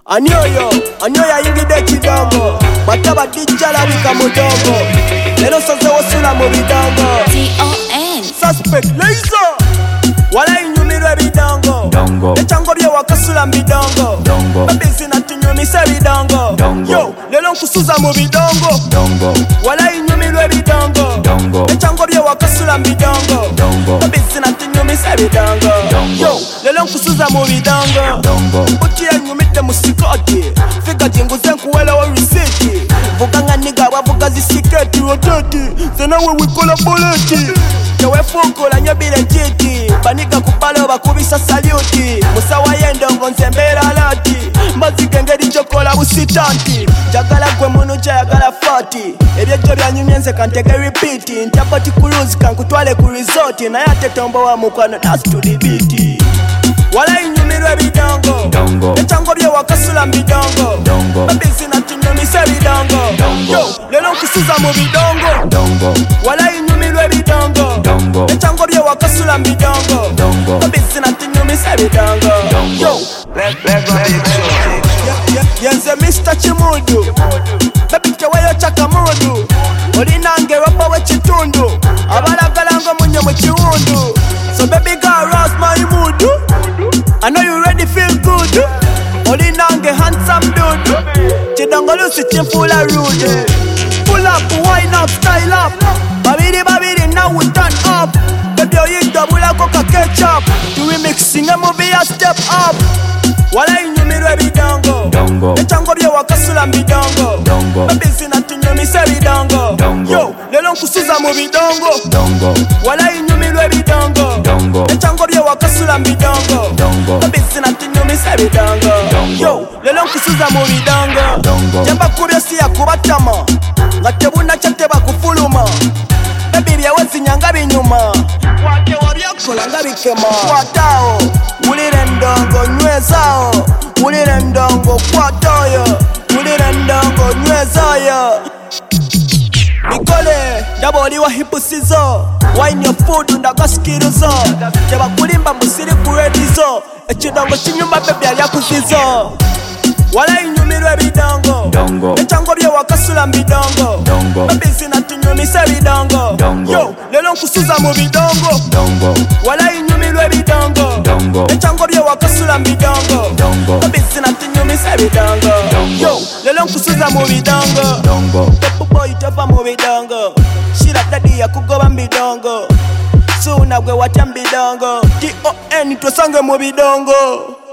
Anyoya yingide kidongo Bataba dijala bika mudongo Lelo soze wasula mu bidongo T.O.N. Suspect laser Wala inyumirwe bidongo Echango bye wakasula mbidongo Babisi na tunyumise bidongo Yo, lelo nkusuza mu bidongo Wala inyumirwe bidongo Echango bye wakasula mbidongo Babisi na tunyumise bidongo Yo, lelo nkusuza mu bidongo Uchiye nyumite musikoti Fika jinguze nkuwela wa risiti Vuganga niga wavuga zisiketi roteti Zena we wikola boleti Yewe fuko la nyobile jiti Banika kupalo bakubisa saluti Musawa yendongo nzembera lati Mbazigengeri chokola usitanti Jagala kwe munu jagala fati Ebyejo bya nyumyenze kantege repeat Ntapati kuruzi kankutwale kurizoti Na yate tombo wa mukwano that's to the beat Wala inyumirwe bidongo Echango bye wakasula mbidongo Babisi na tunyumise bidongo Yo, lelo nkusuza mu bidongo Wala inyumirwe bidongo Echango bye wakasula mbidongo Babisi na tunyumise bidongo Yo, yenze Mr. Chimudu Baby cheweyo chakamudu Olinange wapa we chitundu Abalagalango munye mu chiwundu So baby girl rouse my mood I know you ready, feel good. Olinange handsome dude. Chidongo lusi chimfula rude. Pull up, wine up, style up. Babidi, now we turn up. Baby, you double like coca ketchup. Do we mixing a movie a step up? Wala inyumirwe bidongo Echango bye wakasula mbidongo Babisi na tunyumise bidongo Yo, lelo nkusuza mu bidongo Wala inyumirwe bidongo Echango bye wakasula mbidongo Babisi na tunyumise bidongo Yo, lelo nkusuza mu bidongo Jemba kubyo siya kubatama Ngatebuna chateba kufuluma Baby byewezi nyanga binyuma Wate wabyakola nga bikema Watao, ulire ndongo nywezao Ulire ndongo kwatoyo Ulire ndongo nywezao Nikole, daboli wa hipusizo Wine your food undagaskiruzo Jeba kulimba musiri kuredizo Echidongo chinyumba baby alyakuzizo Wala inyumirwe bidongo Echango bye wakasula mbidongo Babisi na tunyumise bidongo Yo, lelo nkusuza mu bidongo Wala inyumirwe bidongo Echango bye wakasula mbidongo Babisi na tunyumise bidongo Yo, lelo nkusuza mu bidongo Pepo boy tova mu bidongo Shira daddy ya kugoba mbidongo Suna gwe watya mbidongo T.O.N. twasange mu bidongo